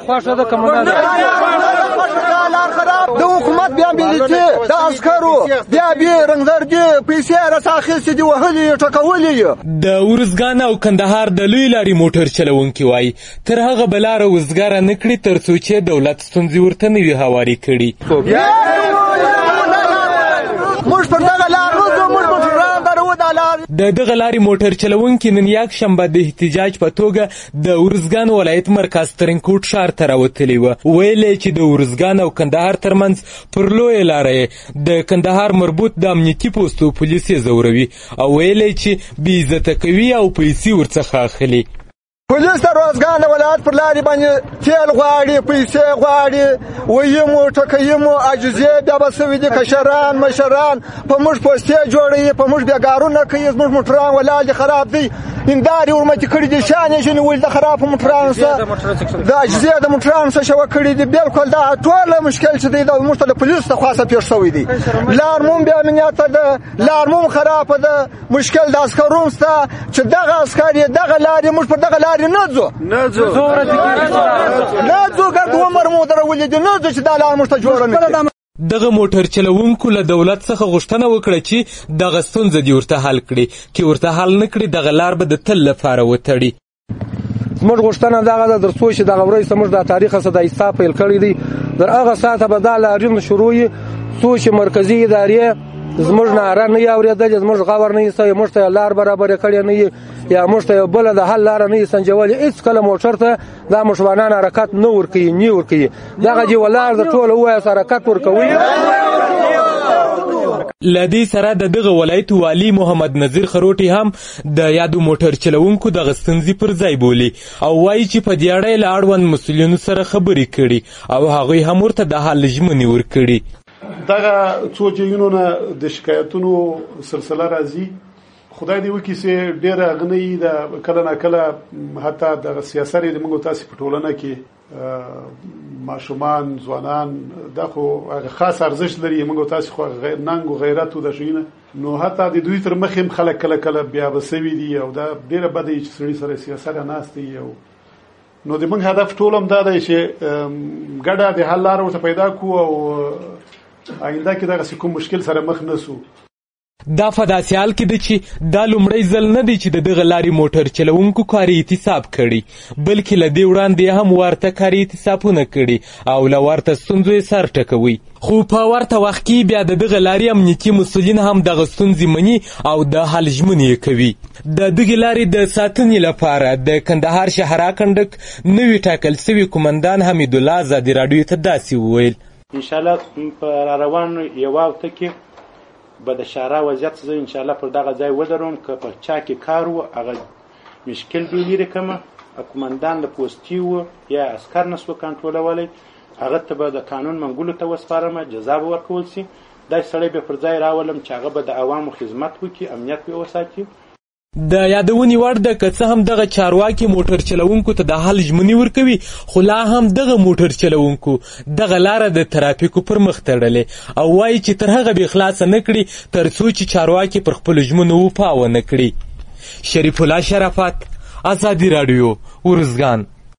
خوښه ده که منه د حکومت بیا بیلتي د عسکرو بیا رنګزردي پیسې راڅخه اخیستې دي وهلې ټکولې د ارزګان او کندهار د لوی لارې موټر چلونکي وایي تر هغه به لاره وزګاره نه کړي تر څو چې دولت ستونزې ورته نه وي هوارې کړي. موږ پر دغه لار وځو، موږ موټران درو دا لار. د دغه لارې موټر چلونکي نن یک شنبه د احتجاج په توګه د ارزګان ولایت مرکز ترینکوټ ښار ته راوتلي وه. ویل یې چې د ارزګان او کندهار ترمنځ پر لویه لاره د کندهار مربوط د امنیتي پوستو پولیس یې ځوروي او ویل یې چې بې عزته کوي او پیسې ورڅخه اخلي. پولیس د روزګان ولایت پر لارې باندې تیل غواړي، پیسې غواړي، ویمو ټکیمو عجزې بیا به سوي دي کشران مشران په موږ پوستې جوړوي، په موږ بېګارونه کوي، زموږ موټران ولاړ دي خراب دي، هندارې ورمتې کړي دي، شان یې ژنولي د خرابو موټرانو څخه د عجزې د موټرانو څخه شوه کړي دي. بلکل دا ټوله مشکل چې دی دا موږ ته د پولیسو څخه خاصه پېښ شوی دی. لارموم بې امنیته ده، لارموم خرابه ده، مشکل د عسکرو شته چې دغه عسکر یې دغه لارې موږ پر دغه لارې نه ځو ګرد عمر مو درولې دي نه ځو چې دا لار موږ ته جوړه نه کړي. دغه موټر چلونکو له دولت څخه غوښتنه وکړه چې دغه ستونزه دې ورته حل کړي، که ورته حل نه کړي دغه لار به د تل لپاره وتړي. زموږ غوښتنه دغه ده تر څو چې دغه ورځ ته موږ دا تاریخ څخه د حساب پیل کړی دی، تر هغه ساعته به دا لارین شروع وي څو چې مرکزي ادارې زموږ ناره نه وي اورېدلې، زموږ غور نه وي سوی، موږ ته لار برابره کړې نه وي یا موږ ته یو بله د حل لاره نه وي سنجولې. هېڅکله موټر ته دا مشوانان حرکت نه ورکوي، نه ورکوي. دغه چې ولاړ د ټوله ووایاست حرکت ورکوي. له دې سره د دغه ولایت والي محمد نظیر خروټي هم د یادو موټر چلونکو دغه ستونزې پر ځای بولي او وایي چې په دې اړه یې له اړوند مسؤلینو سره خبرې کړي او هغوی هم ورته د حل ژمنې ورکړي. دغه څو ځایونو د شکایتونو سلسله راځي. خدای دې وکړي چې ډېره غنۍ ده، کله نه کله حتی دغه سیاست یې موږ تاسې په ټولنه کې ماشومان ځوانان دا خو هغه خاص ارزښت لري، موږ تاسې خو ننګ و غیرت و د شیونه نو حتی د دوی تر مخې هم خلک کله کله بیا به سوي دي او دا ډېره بده وي چې سړي سره سیاست ناست وي. نو د موږ هدف ټول هم دا دی چې ګډه د حل لاره ورته پیدا کړو او آینده کې دغسې کوم مشکل سره مخ نه سو. دا په داسې حال کې ده چې دا لومړی ځل نه دی چې د دغه لارې موټر چلونکو کاري اعتصاب کړي، بلکې له دې وړاندې هم ورته کاري اعتصابونه کړي او له ورته ستونزو یې سر ټکوي. خو په ورته وخت کې بیا د دغه لارې امنیتي مسؤلین هم دغه ستونزې مني او د حل ژمنې یې کوي. د دغې لارې د ساتنې لپاره د کندهار شهرا کنډک نوي ټاکل سوي قومندان حمیدالله ازادي راډیو ته داسې وویل: انشاءالله په راروان یوه هفته کې به د شهرا وضعیت زه انشاءالله پر دغه ځای ودروم که په چا کې کار و هغه مشکل به لرې کړمه. قومندان د پوستي و یا عسکر نه سوه کنټرولولی، هغه ته به د قانون منګولو ته وسپارمه، جزا به ورکول سي. داسې سړی به پر ځای راولم چې هغه به د عوامو خدمت وکړي، امنیت به وساتي. د یادونې وړ ده که څه هم دغه چارواکي موټر چلونکو ته د حل ژمنې ورکوي، خو لا هم دغه موټر چلونکو دغه لاره د ترافیکو پر مخ تړلې او وایي چې تر هغه به خلاصه نه کړي تر څو چې چارواکي پر خپلو ژمنو وفا ونه کړي. شریف الله شرافت، ازادي راډیو، ارزګان.